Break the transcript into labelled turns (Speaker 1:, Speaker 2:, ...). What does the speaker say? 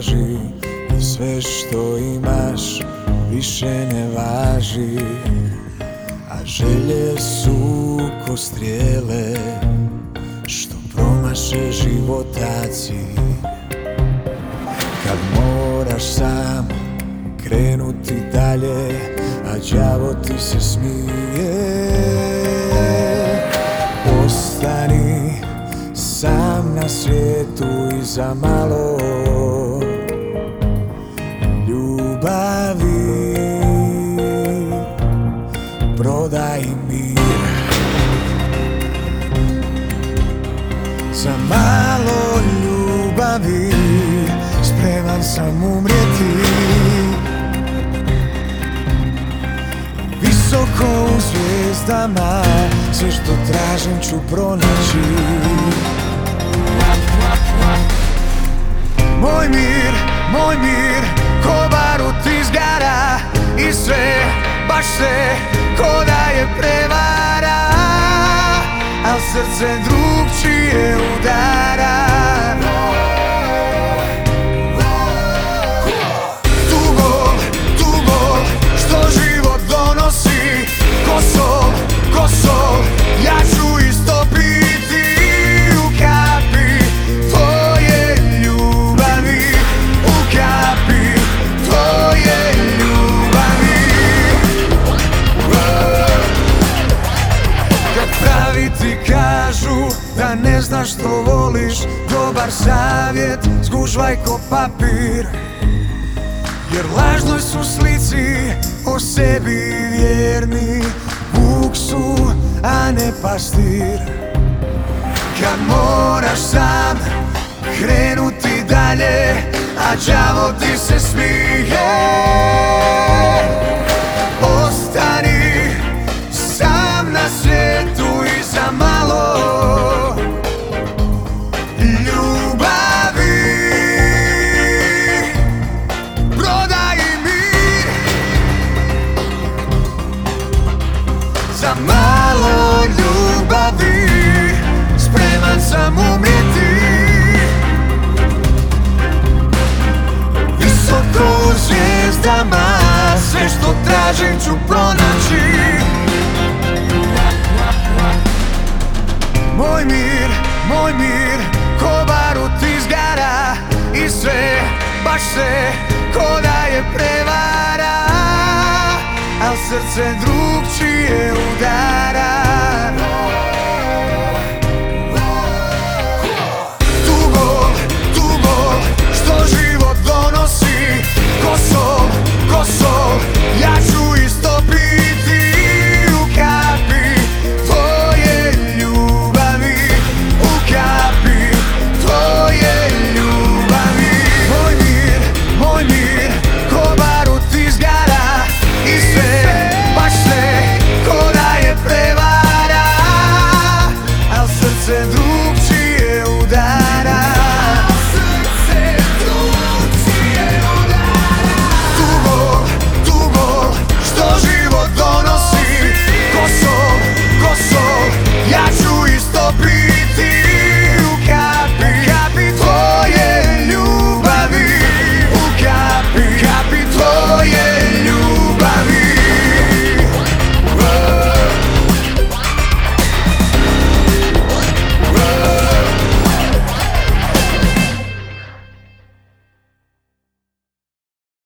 Speaker 1: traži i sve što imaš više ne važi, a želje su ko strijele što promaše života cilj. Kad moraš sam krenuti dalje, a đavo ti se smije, ostani sam na svijetu i za malo ljubavi prodaj mir. Za malo ljubavi spreman sam umrijeti, visoko u zvijezdama sve što tražim ću pronaći. Moj mir, ko barut izgara i sve, baš sve, ko da je prevara, al srce drugčije udara. Tugo, što život donosi, ko sol, ja ću istopiti u kapi tvoje ljubavi, u kapi tvoje ljubavi. Kad pravi ti kažu da ne znaš što voliš, dobar savjet, zgužvaj ko papir, jer lažnoj su slici o sebi vjerni, vuk su, a ne pastir. Kad moraš sam krenuti dalje, a đavo ti se smije, ostani sam na svijetu i za malo ljubavi prodaj mir. Za malo ljubavi spreman sam umrijeti, visoko u zvijezdama sve što tražim ću pronaći. Moj mir, ko barut izgara i sve, baš sve, ko da je prevara, al srce drugčije